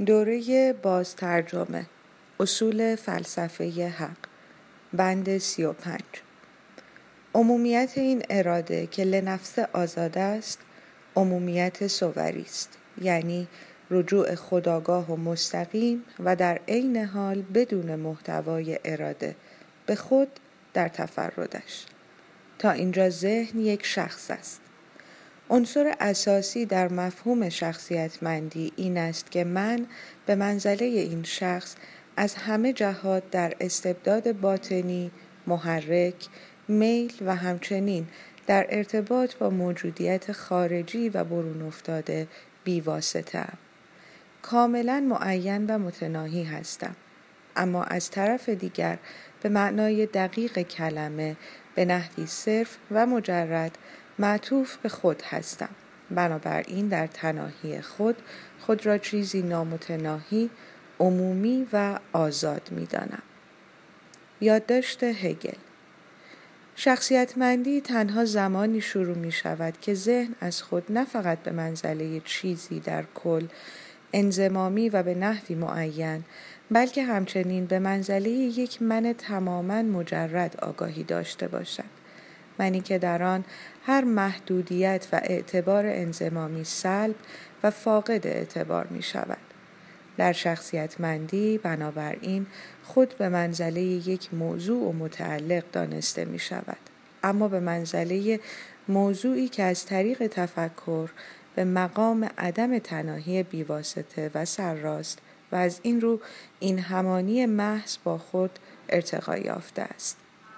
دوره بازترجمه اصول فلسفه حق بند 35 عمومیت این اراده که لنفس آزاد است عمومیت صوری است، یعنی رجوع خودآگاه و مستقیم و در عین حال بدون محتوای اراده به خود در تفردش. تا اینجا ذهن یک شخص است. عنصر اساسی در مفهوم شخصیتمندی این است که من به منزله این شخص از همه جهات در استبداد باطنی، محرک، میل و همچنین در ارتباط با موجودیت خارجی و برون افتاده بی‌واسطه‌ام. کاملاً معین و متناهی هستم، اما از طرف دیگر به معنای دقیق کلمه به نحوی صرف و مجرد معطوف به خود هستم. بنابراین در تناهی خود را چیزی نامتناهی، عمومی و آزاد می دانم. یادداشت هگل: شخصیتمندی تنها زمانی شروع می شود که ذهن از خود نه فقط به منزله چیزی در کل انضمامی و به نحوی معین، بلکه همچنین به منزله یک من تماماً مجرد آگاهی داشته باشد. منی که در آن هر محدودیت و اعتبار انضمامی سلب و فاقد اعتبار می شود. در شخصیتمندی بنابراین خود به منزله یک موضوع و متعلق دانسته می شود، اما به منزله موضوعی که از طریق تفکر به مقام عدم تناهی بیواسطه و سرراست و از این رو این همانی محض با خود ارتقا یافته است.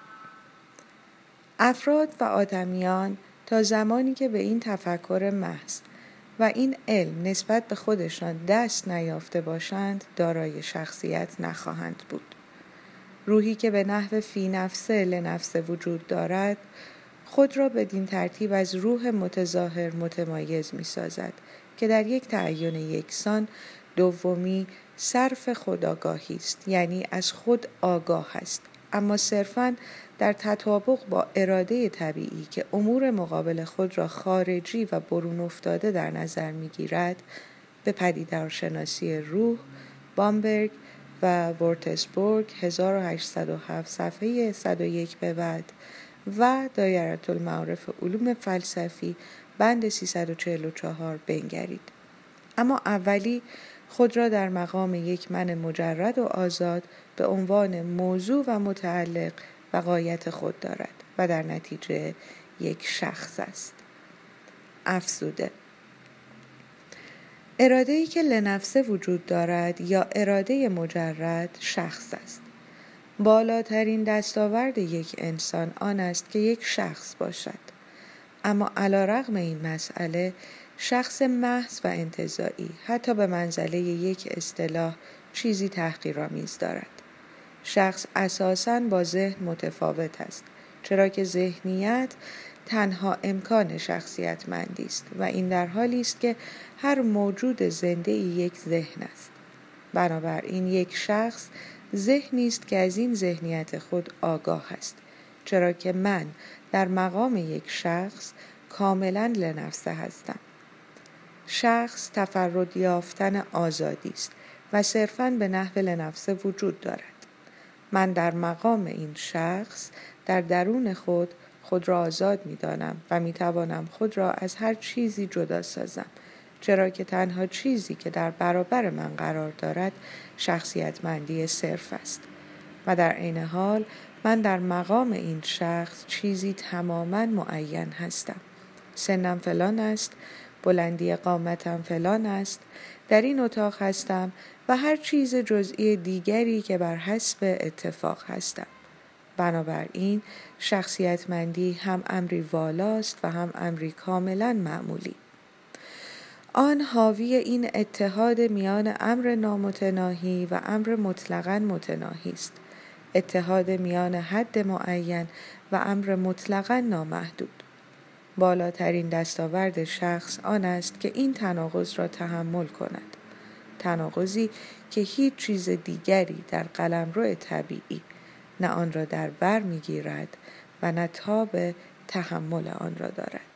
افراد و آدمیان تا زمانی که به این تفکر محض و این علم نسبت به خودشان دست نیافته باشند دارای شخصیت نخواهند بود. روحی که به نحو فی نفسه لنفسه وجود دارد خود را بدین ترتیب از روح متظاهر متمایز می سازد که در یک تعین یکسان دومی صرف خودآگاهی است، یعنی از خود آگاه است، اما صرفاً در تطابق با اراده طبیعی که امور مقابل خود را خارجی و برون افتاده در نظر می‌گیرد. به پدیدارشناسی روح، بامبرگ و ورتزبورگ 1807 صفحه 101 به بعد و دایرةالمعارف علوم فلسفی بند 344 بنگرید. اما اولی خود را در مقام یک من مجرد و آزاد به عنوان موضوع و متعلق و غایت خود دارد و در نتیجه یک شخص است. افزوده: اراده‌ای که لنفسه وجود دارد یا اراده مجرد شخص است. بالاترین دستاورد یک انسان آن است که یک شخص باشد، اما علی‌رغم این مسئله شخص محض و انتزاعی حتی به منزله یک اصطلاح چیزی تحقیرآمیز دارد. شخص اساساً با ذهن متفاوت است، چرا که ذهنیت تنها امکان شخصیتمندی است و این در حالی است که هر موجود زنده‌ای یک ذهن است. بنابراین یک شخص ذهنی است که از این ذهنیت خود آگاه است، چرا که من در مقام یک شخص کاملاً لنفسه هستم. شخص تفرد یافتن آزادی است و صرفاً به نحو لنفسه وجود دارد. من در مقام این شخص در درون خود را آزاد می دانم و می توانم خود را از هر چیزی جدا سازم، چرا که تنها چیزی که در برابر من قرار دارد شخصیتمندی صرف است و در عین حال من در مقام این شخص چیزی تماماً معین هستم. سنم فلان است، بلندی قامتم فلان است، در این اتاق هستم و هر چیز جزئی دیگری که بر حسب اتفاق هستم. بنابراین شخصیتمندی هم امری والاست و هم امری کاملا معمولی. آن حاوی این اتحاد میان امر نامتناهی و امر مطلقاً متناهی است، اتحاد میان حد معین و امر مطلقاً نامحدود. بالاترین دستاورد شخص آن است که این تناقض را تحمل کند، تناقضی که هیچ چیز دیگری در قلمرو طبیعی نه آن را در بر می‌گیرد و نه تاب تحمل آن را دارد.